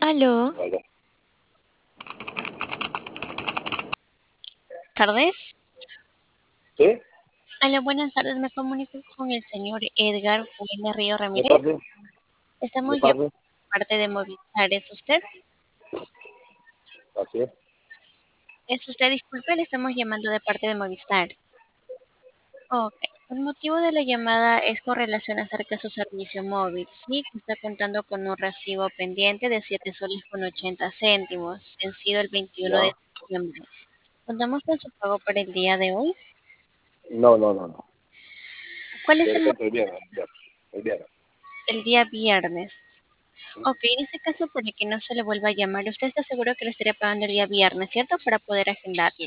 Aló, Hola. tardes. ¿Sí? Aló, buenas tardes. Me comunico con el señor Edgar Funes Río ¿De Ramírez. parte? Estamos ¿De llamando parte? de parte de Movistar. ¿Es usted? Así es. ¿Es usted? Disculpe, le estamos llamando de parte de Movistar. Ok. El motivo de la llamada es con relación acerca de su servicio móvil. Sí, que está contando con un recibo pendiente de 7 soles con 80 céntimos, vencido el 21 de ¿Ya? septiembre. ¿Contamos con su pago para el día de hoy? No, no, no, no. ¿Cuál es Perfecto, el viernes. Ya. El viernes. el día viernes? ¿Sí? Ok, en este caso, para que no se le vuelva a llamar, usted está seguro que lo estaría pagando el día viernes, ¿cierto? Para poder agendarlo.